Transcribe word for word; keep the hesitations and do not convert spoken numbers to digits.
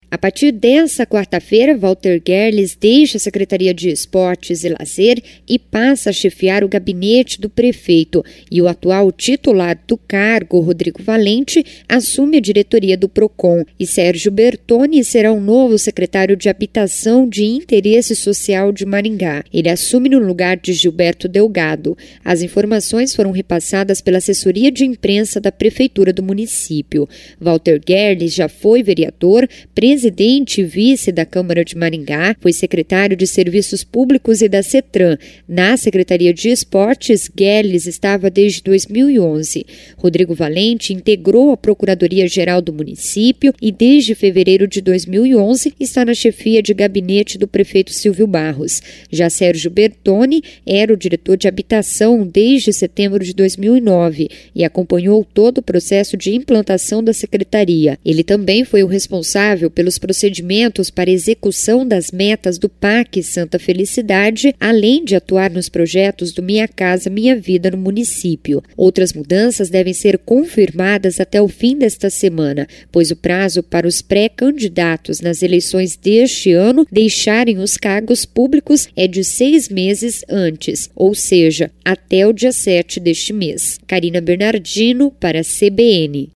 A partir dessa quarta-feira, Walter Gerles deixa a Secretaria de Esportes e Lazer e passa a chefiar o gabinete do prefeito, e o atual titular do cargo, Rodrigo Valente, assume a diretoria do Procon, e Sérgio Bertoni será o novo secretário de Habitação de Interesse Social de Maringá. Ele assume no lugar de Gilberto Delgado. As informações foram repassadas pela assessoria de imprensa da prefeitura do município. Walter Gerles já foi vereador, presidente Presidente e vice da Câmara de Maringá, foi secretário de Serviços Públicos e da CETRAN. Na Secretaria de Esportes, Gerles estava desde dois mil e onze. Rodrigo Valente integrou a Procuradoria-Geral do município e desde fevereiro de dois mil e onze está na chefia de gabinete do prefeito Silvio Barros. Já Sérgio Bertoni era o diretor de habitação desde setembro de dois mil e nove e acompanhou todo o processo de implantação da secretaria. Ele também foi o responsável pelo os procedimentos para execução das metas do P A C Santa Felicidade, além de atuar nos projetos do Minha Casa Minha Vida no município. Outras mudanças devem ser confirmadas até o fim desta semana, pois o prazo para os pré-candidatos nas eleições deste ano deixarem os cargos públicos é de seis meses antes, ou seja, até o dia sete deste mês. Karina Bernardino, para a C B N.